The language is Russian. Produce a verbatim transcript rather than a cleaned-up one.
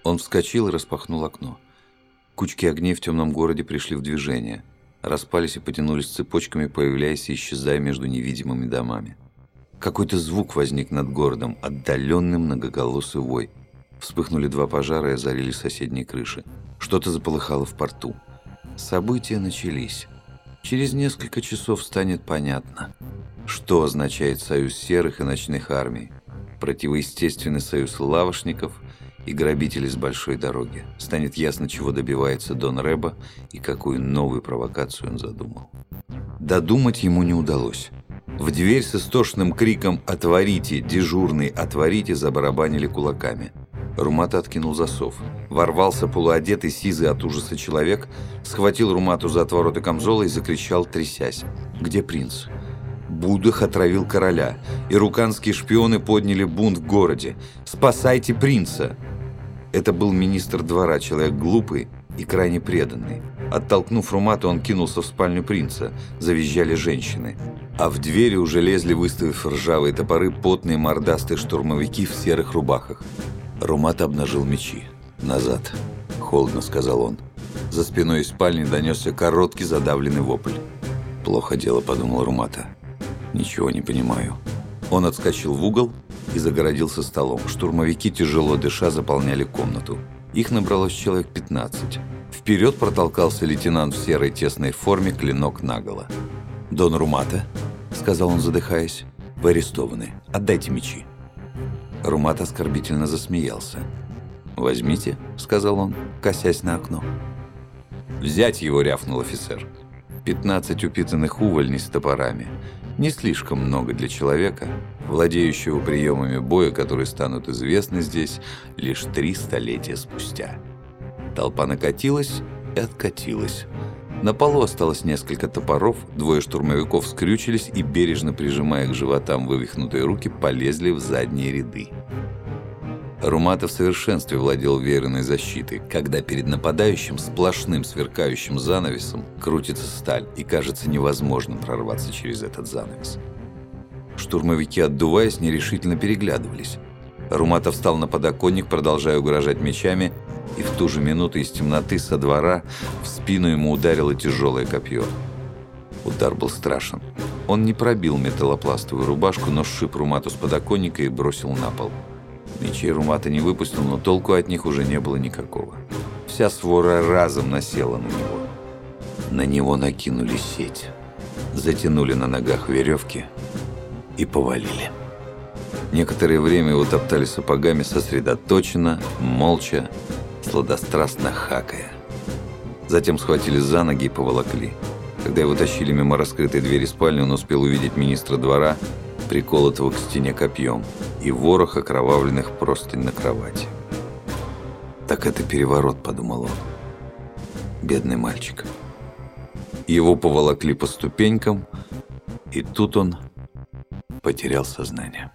Он вскочил и распахнул окно. Кучки огней в темном городе пришли в движение, распались и потянулись цепочками, появляясь и исчезая между невидимыми домами. Какой-то звук возник над городом, отдаленный многоголосый вой. Вспыхнули два пожара и озарили соседние крыши. Что-то заполыхало в порту. События начались. Через несколько часов станет понятно, что означает союз серых и ночных армий, противоестественный союз лавошников и грабителей с большой дороги. Станет ясно, чего добивается Дон Рэбо и какую новую провокацию он задумал. Додумать ему не удалось. В дверь с истошным криком «Отворите! Дежурный, отворите!» забарабанили кулаками. Румата откинул засов. Ворвался полуодетый, сизый от ужаса человек, схватил Румату за отвороты камзола и закричал, трясясь: «Где принц?» Будах отравил короля. Ируканские шпионы подняли бунт в городе. «Спасайте принца!» Это был министр двора, человек глупый и крайне преданный. Оттолкнув Румату, он кинулся в спальню принца. Завизжали женщины. А в двери уже лезли, выставив ржавые топоры, потные мордастые штурмовики в серых рубахах. Румата обнажил мечи. «Назад!» – холодно сказал он. За спиной из спальни донесся короткий задавленный вопль. «Плохо дело», – подумал Румата. «Ничего не понимаю». Он отскочил в угол и загородился столом. Штурмовики, тяжело дыша, заполняли комнату. Их набралось человек пятнадцать. Вперед протолкался лейтенант в серой тесной форме, клинок наголо. «Дон Румата», – сказал он, задыхаясь, – «вы арестованы. Отдайте мечи». Румата оскорбительно засмеялся. «Возьмите», – сказал он, косясь на окно. «Взять его», – рявкнул офицер. Пятнадцать упитанных увольней с топорами. Не слишком много для человека, владеющего приемами боя, которые станут известны здесь лишь три столетия спустя. Толпа накатилась и откатилась. На полу осталось несколько топоров, двое штурмовиков скрючились и, бережно прижимая к животам вывихнутые руки, полезли в задние ряды. Румата в совершенстве владел веренной защитой, когда перед нападающим сплошным сверкающим занавесом крутится сталь, и кажется невозможным прорваться через этот занавес. Штурмовики, отдуваясь, нерешительно переглядывались. Румата встал на подоконник, продолжая угрожать мечами, и в ту же минуту из темноты со двора в спину ему ударило тяжелое копье. Удар был страшен. Он не пробил металлопластовую рубашку, но сшиб Румату с подоконника и бросил на пол. Мечей Румата не выпустил, но толку от них уже не было никакого. Вся свора разом насела на него. На него накинули сеть, затянули на ногах веревки и повалили. Некоторое время его топтали сапогами сосредоточенно, молча, сладострастно хакая. Затем схватили за ноги и поволокли. Когда его тащили мимо раскрытой двери спальни, он успел увидеть министра двора, приколотого к стене копьем, и ворох окровавленных простынь на кровати. «Так это переворот», — подумал он. Бедный мальчик. Его поволокли по ступенькам, и тут он потерял сознание.